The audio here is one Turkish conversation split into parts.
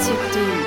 Türk.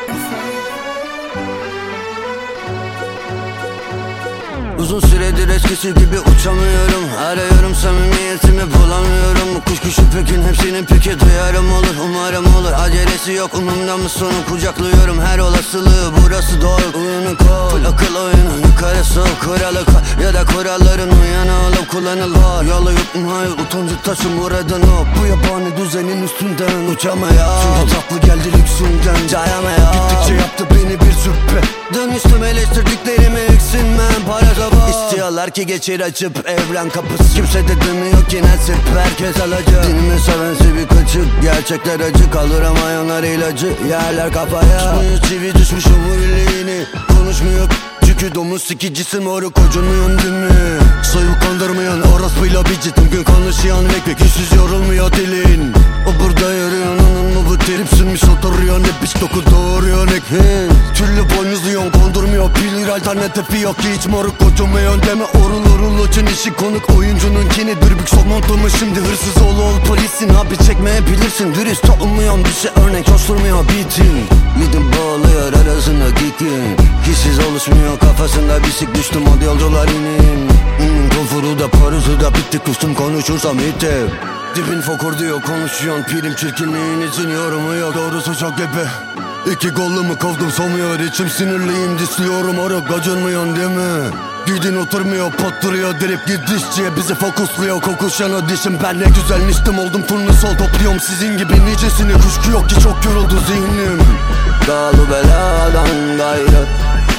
Uzun süredir eskisi gibi uçamıyorum. Arıyorum samimiyetimi bulamıyorum. Kuş kuşu pekin hepsinin peki duyarım olur. Umarım olur, acelesi yok umumda mı sonu. Kucaklıyorum her olasılığı, burası doğru. Uyanık ol, full akıl oyunu, yukarı soğuk. Kuralı koy ya da kuralların uyanı olup kullanılır. Yolu yutma hayır, utancı taşım oradan hop. Bu yabani düzenin üstünden uçamaya. Çünkü tatlı geldi lüksünden cayamaya. Gittikçe yaptı beni bir züppe. Dönüştüm eleştirdiklerimi eksilmem. Para sabah İstiyorlar ki geçir açıp evren kapısı. Kimse de demiyor ki nasip, herkes alıcı. Dinimi sevense bir kaçık, gerçekler acı. Kaldıramayanlar ilacı, yerler kafaya. Tutmuyor çivi düşmüş omuriliğini. Konuşmuyor çünkü domuz sikicisi moruk. Kocunmuyorsun değil mi? Soyup kandırmayan orospuyla bir ciddim gün konuşuyan ve hiçsiz yorulmuyor dilin. O burada yürüyor onun mu bu trip sürmüş oturuyor. Ne piç doku doğuruyor ne türlü boynuzluyon kondurmuyor. Bilir alternatifi yok ki hiç moruk. Kocunmuyorsun deme orul için işi konuk. Oyuncununkini dürbük sok montumu şimdi. Hırsız ol polisin abi çekmeyebilirsin. Dürüst olmuyorsun bir şey örnek coşturmuyor beatin. Midim bağlıyor arasında geekin. Hissiz oluşmuyor kafasında bisik düştüm hadi yolcular inin. Konforu da parası da bitti kustum konuşursam itti. Dibin fokur diyor konuşuyorsun pirim çirkinliğinizin yorumu yok. Doğrusu çok gebe. İki golümü kovdum somuyor içim sinirliyim disliyorum oruk gacınmıyorsun değil mi? Gidin oturmuyor potturuyor dirip gidişçiye bizi fokusluyor. Kokuşan o dişim ben ne güzel niştim oldum turnusol topluyorum sizin gibi nicesini. Kuşku yok ki çok yoruldu zihnim. Dağlı beladan gayrı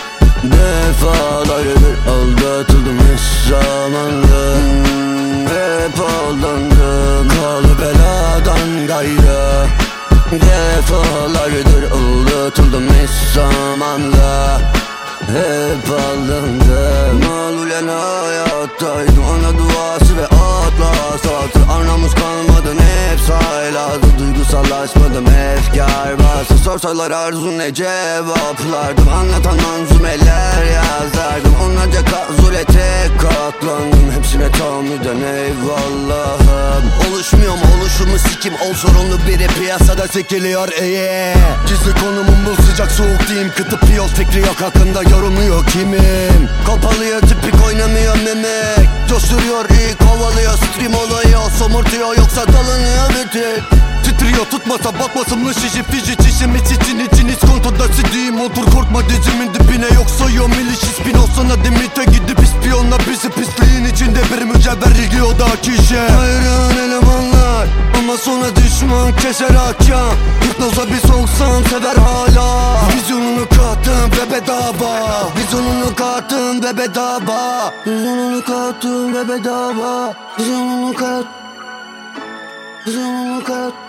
defalardır aldatıldım hiç zamanla. Hep aldandım kalı beladan gayrı. Defalardır aldatıldım hiç zamanla. Hep aldandım. Malulen hayattaydım, ana duası ve atlas altı. Arnamus kalmadı hep sayladı. Duygusallaşmadım efkar bastı. Sorsalar arzu ne cevaplardım. Anlatan manzumeler yazardım. Onlarca kazule tek katlandım. Hepsine tahammüden eyvallahım. Oluşmuyorum oluşumu sikim. Ol sorunlu biri piyasada sekiliyor Gizli konumum bu sıcak soğuk diyeyim. Kıtıp yol fikri yok hakkında yorumluyor kimim. Kapalıya tipik oynamıyor memek. Coşturuyor iyi kovalıyor stream olayı. Somurtuyor yoksa dalınıyor bitik. Titriyor tutmasa batmasın şişi fiji çişim için iskontoda sidiyim. Otur korkma dizimin dibine yok sayıyor miliş ispin olsana demite gidip ispiyonla bizi pisliğin içinde bir mücevher ilgi o da kişi. Hayran elemanlar ama sonra düşman keser hakem. Hipnoza bir soksam sever hala. Vizyonunu kattım ve bedava. Vizyonunu kattım ve bedava. Vizyonunu kattım ve bedava. Vizyonunu kat. Vizyonunu kat.